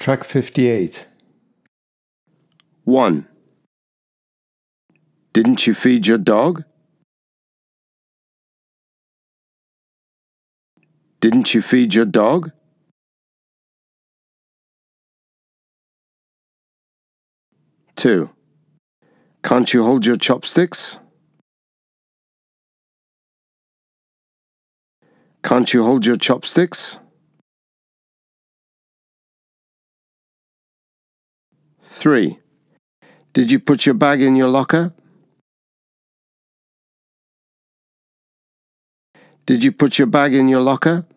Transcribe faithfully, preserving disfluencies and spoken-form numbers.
Track fifty-eight. one. Didn't you feed your dog? Didn't you feed your dog? two. Can't you hold your chopsticks? Can't you hold your chopsticks? three. Did you put your bag in your locker? Did you put your bag in your locker?